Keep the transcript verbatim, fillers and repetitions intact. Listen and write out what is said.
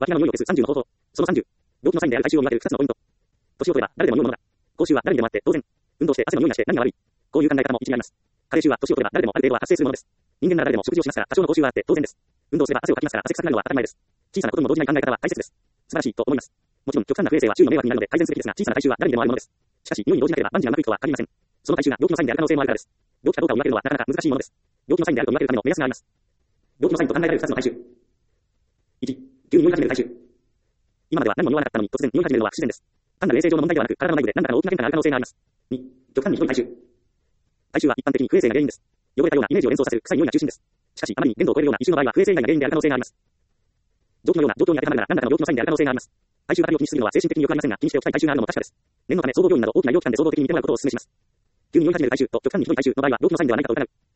脇の匂いを消すさんじゅうの方法。そのさんじゅう。病気のサインである体臭を見分けるふたつのポイント。年を取れば誰でも匂うものだ。口臭は誰にでもあって当然。運動して汗の匂いがして何が悪い。こういう考え方も一理あります。加齢臭は年を取れば誰でもある程度は発生するものです。人間なら誰でも食事をしますから多少の口臭はあって当然です。運動すれば汗をかきますから汗臭くなるのは当たり前です。小さなことにも動じない考え方は大切です。素晴らしいと思います。もちろん極端な不衛生は周囲の迷惑になるので改善すべきですが小さな体臭は誰にでもあるものです。しかし匂いに動じなければ万事がうまくいくとは限りません。その体臭が病気のサインである可能性もあるからです。病気かどうかを見分けるのはなかなか難しいものです。病気のサインであると見分けるための目安があります。病気のサインと考えられるふたつの体臭。いち、急に匂い始める体臭。今までは何も匂わなかったのに突然匂い始めるのは不自然です。単なる衛生上の問題ではなく体の内部で何らかの大きな変化がある可能性があります。に、極端にひどい体臭。体臭は一般的に不衛生が原因です。汚れたようなイメージを連想させる臭い匂いが中心です。しかしあまりに限度を超えるような異臭の場合は不衛生以外が原因である可能性があります。状況のような状況に当てはまるなら何らかの病気のサインである可能性があります。体臭が病気にするのは精神的によくありませんが気にしておきたい体臭があるのも確かです。念のため総合病院など大きな医療機関で総合的に見てもらうことをお勧めします。急に匂い始める体臭と極端にひどい体臭の場合は病気のサインではないかと疑う。